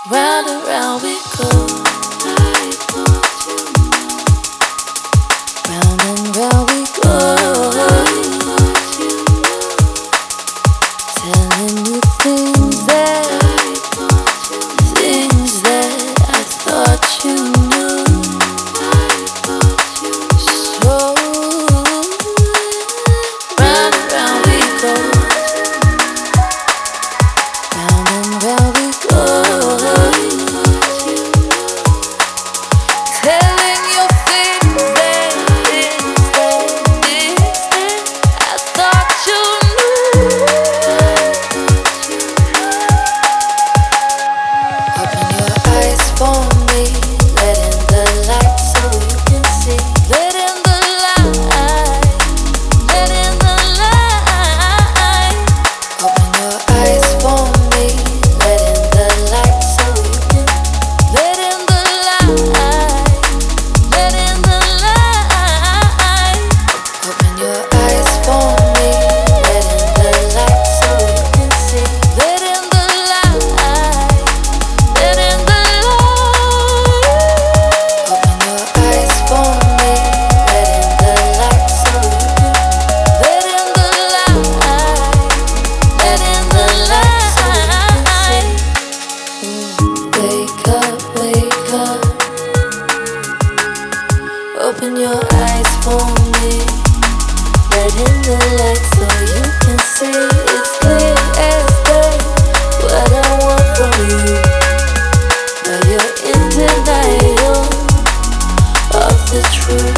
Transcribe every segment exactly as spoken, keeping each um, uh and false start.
Round and round we go. I thought you knew. Round and round we go. I thought you knew. Telling you things that I thought you knew. Things that I thought you knew. I thought you knew. So round and round we go. Round and round we go. Telling you things that, things that, things that I thought you knew. Open your eyes for me, let in the light so you can see. Let in the light, let in the light. Open your eyes for me, let in the light so you can. Let in the light, let in the light. Open your eyes for me, let in the light so you can see. Let in the light, let in the light. Open your eyes for me, let in the light so you can. Let in the light, let in the light. Wake up, wake up. Open your eyes for me. Let in the light so you can see. It's clear as day what I want from you. Now you're in denial of the truth.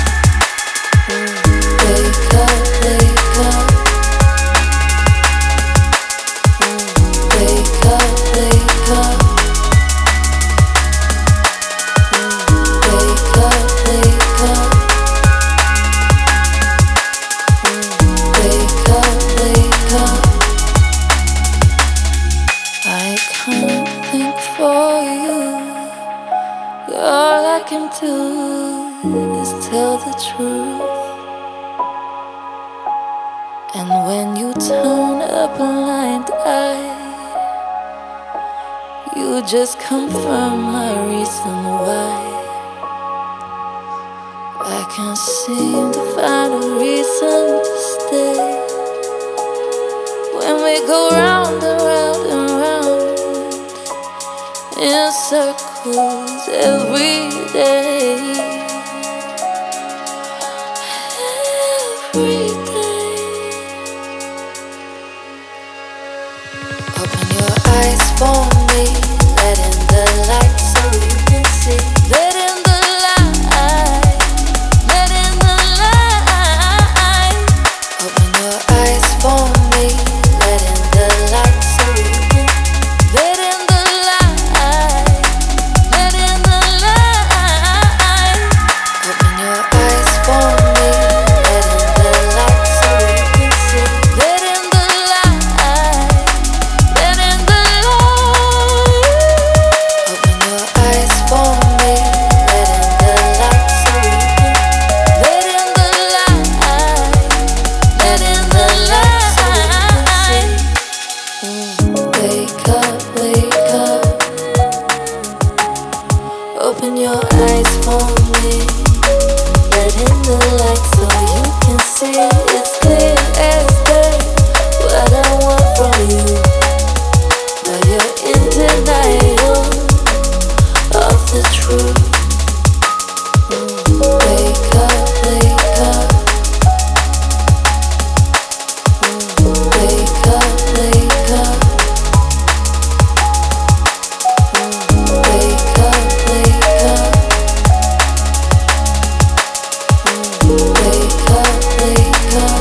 Wake up, wake up. Wake up, wake up. Wake up, wake up. Wake up, wake up. I can't think for you. All I can do is tell the truth. And when you turn a blind eye, you just confirm my reason why. I can't seem to find a reason to stay when we go round and round and round in circles every day. Every day. Open your eyes for me, let in the light so you can see. Let in the light, let in the light. Open your eyes for me, let in the light so you can. Let in the light, let in the light. Open your eyes for me, let in the light so you can see. Let in the light, let in the light. Open your eyes for me, let in the light so you can. Let in the light, let in the light. Wake up, wake up. Open your eyes for me. Let in the light so you can see. It's clear as day what I want from you. Now you're in denial of the truth. Wake up, wake up. Wake up, wake up. Wake up, wake up. Wake up, wake up.